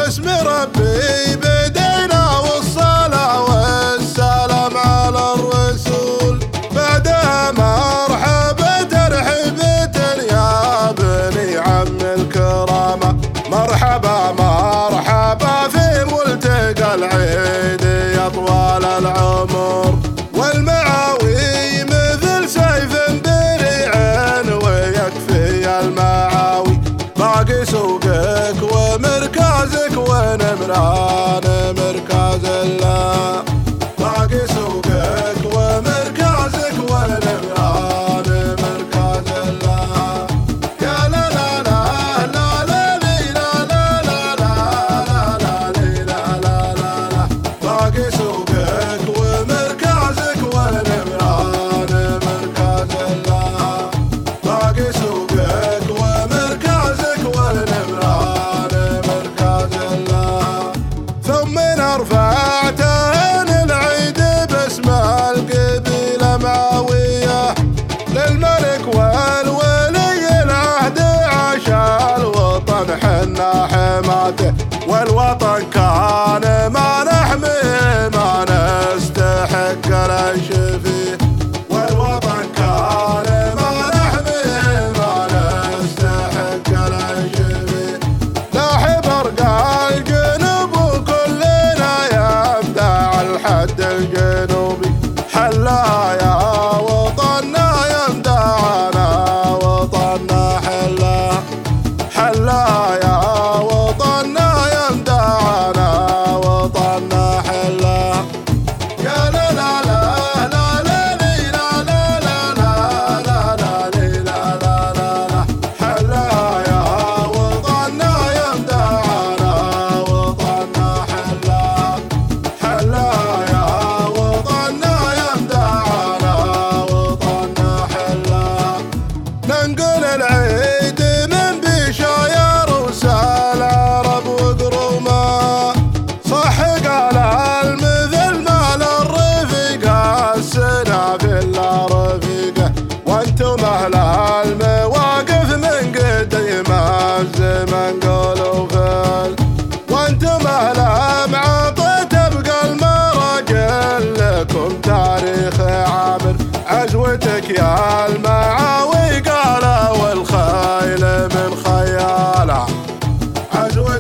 باسم ربي بدينا والصلاة والسلام على الرسول. بعدها مرحبا ترحيبة يا بني عم الكرامة، مرحبا مرحبا في ملتقى العيد يا طوال العمر. والمعاوي مثل سيف بريع ويكفي المعاوي، باقي سوقك ومركزك ونمران مركز الله. باقي سوقك ومركزك ونمران مركز الله. يا لا لا لا لا لا لا لا لا لا لا لا لا. باقي سوقك ومركزك ونمران مركز الله. باقي سوقك ومركزك ونمران مركز الله. ثم رفعتهن العيد باسم القبيلة معاوية للملك والولي العهد، عاش الوطن حنا حماته، والوطن كان ما نحميه ما نستحق العيش فيه. والوطن كان ما نحميه ما نستحق العيش فيه. لاح برقع الجنوب وكلنا يبدع الحد الجنوبي، حلا يا وطننا يمدعنا وطننا حلا، حلا يا وطننا يمدعنا وطننا حلا. يا لا لا لا لا لا لا لا لا لا لا لا. حلا يا وطننا يمدعنا وطننا حلا، حلا يا وطننا يمدعنا وطننا حلا. ننقل العيد من بشاير وسال عرب وقرومه، صح قال المثل مال الرفيقه السنه في الا رفيقه. وانتم اهل المواقف من قديم الزمن قولوا فل، وانتم اهل معطى تبقى المراجل لكم تاريخ عامر. عزوتك يا المعاوي قال والخيل من خياله، عزوتك